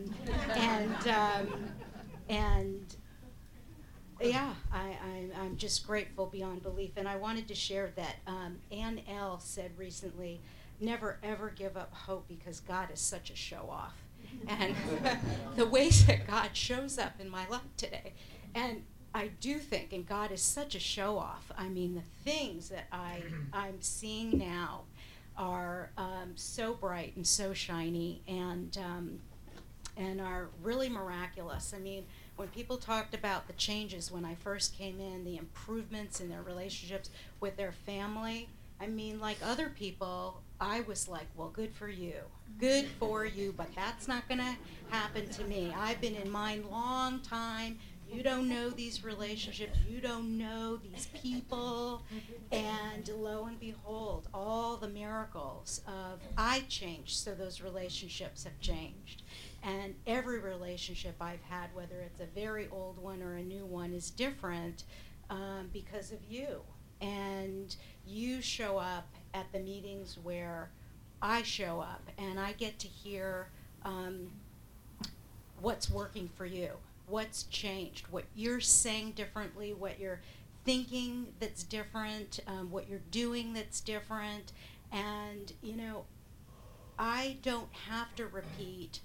Yeah, I'm just grateful beyond belief. And I wanted to share that Ann L. said recently, never ever give up hope because God is such a show-off. And the ways that God shows up in my life today. And I do think, and God is such a show-off, the things that I'm seeing now are so bright and so shiny and are really miraculous. When people talked about the changes when I first came in, the improvements in their relationships with their family, like other people, I was like, well, good for you, but that's not going to happen to me. I've been in mine long time. You don't know these relationships. You don't know these people. And lo and behold, all the miracles of I changed, so those relationships have changed. And every relationship I've had, whether it's a very old one or a new one, is different because of you. And you show up at the meetings where I show up, and I get to hear what's working for you, what's changed, what you're saying differently, what you're thinking that's different, what you're doing that's different, and you know, I don't have to repeat.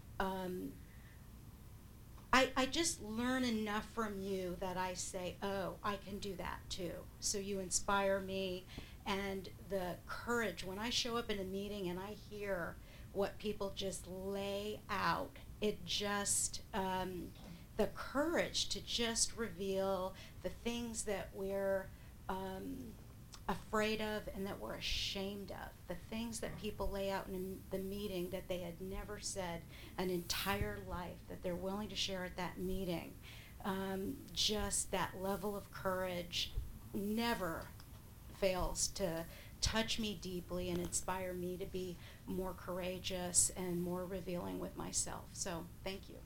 I just learn enough from you that I say, oh, I can do that too. So you inspire me, and the courage when I show up in a meeting and I hear what people just lay out, it just, the courage to just reveal the things that we're afraid of and that we're ashamed of, the things that people lay out in the meeting that they had never said an entire life, that they're willing to share at that meeting. Just that level of courage never fails to touch me deeply and inspire me to be more courageous and more revealing with myself. So thank you.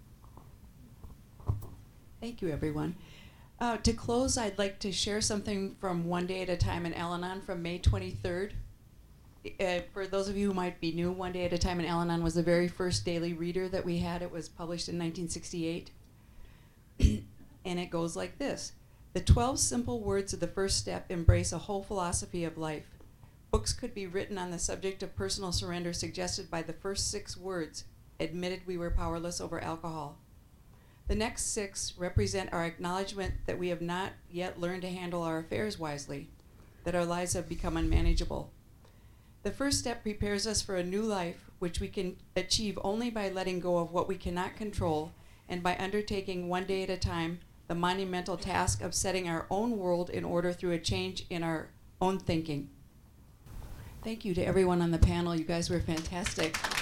Thank you, everyone. To close, I'd like to share something from One Day at a Time in Al-Anon from May 23rd. For those of you who might be new, One Day at a Time in Al-Anon was the very first daily reader that we had. It was published in 1968. And it goes like this. The 12 simple words of the first step embrace a whole philosophy of life. Books could be written on the subject of personal surrender suggested by the first 6 words, admitted we were powerless over alcohol. The next 6 represent our acknowledgement that we have not yet learned to handle our affairs wisely, that our lives have become unmanageable. The first step prepares us for a new life, which we can achieve only by letting go of what we cannot control and by undertaking one day at a time the monumental task of setting our own world in order through a change in our own thinking. Thank you to everyone on the panel. You guys were fantastic.